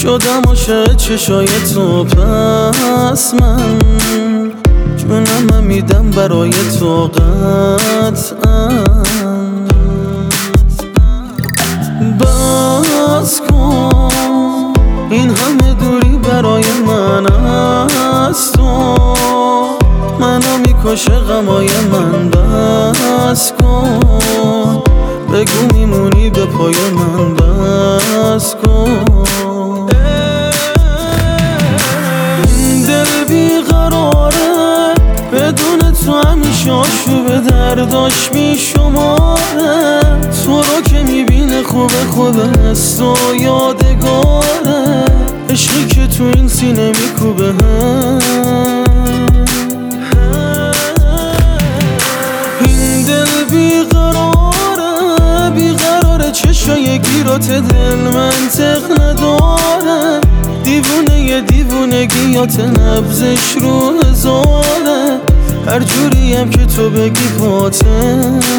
شدم عاشق چشای تو، پس من جونم میدم برای تو قطعا. بس کن این همه دوری برای من از تو، منو میکشه غمای من. بس کن بگو میمونی به پای من. بس کن این دل بیقراره، بدون تو همیشه آشوب درداش میشماره. تو رو که میبینه خوبه خوبه، است و یادگاره، عشقی که تو این سینه میکوبه. این دل بیقراره، چشای گیرات دل منطق نداره. دیوونگیات نبزش رو هزاره، هر جوریم که تو بگی پاته.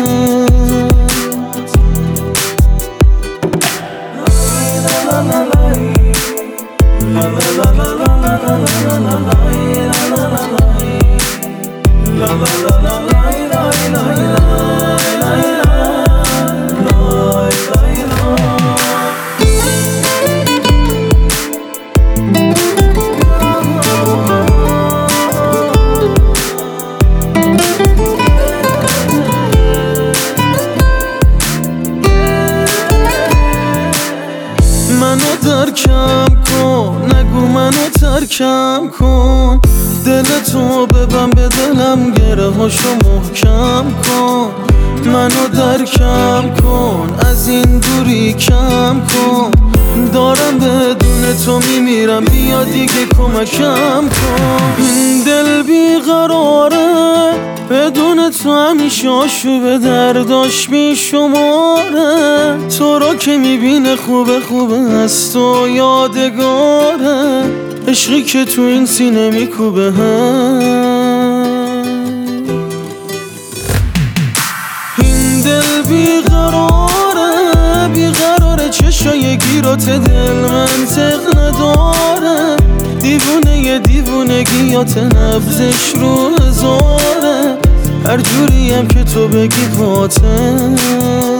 منو درکم کن، نگو منو ترکم کن. دل تو ببن به دلم، گره هاشو محکم کن. منو درکم کن، از این دوری کم کن. دارم بدون تو میمیرم، بیا دیگه کمکم کن. این دل بیقراره، بدون تو همیشه آشوب درداش میشماره. تو رو که میبینه خوبه خوبه، است و یادگاره، عشقی که تو این سینه میکوبه. این دل بیقراره، چشای گیرات دل منطق نداره. دیوونگیات نبزش رو هزاره، هر جوریم که تو بگی پاته.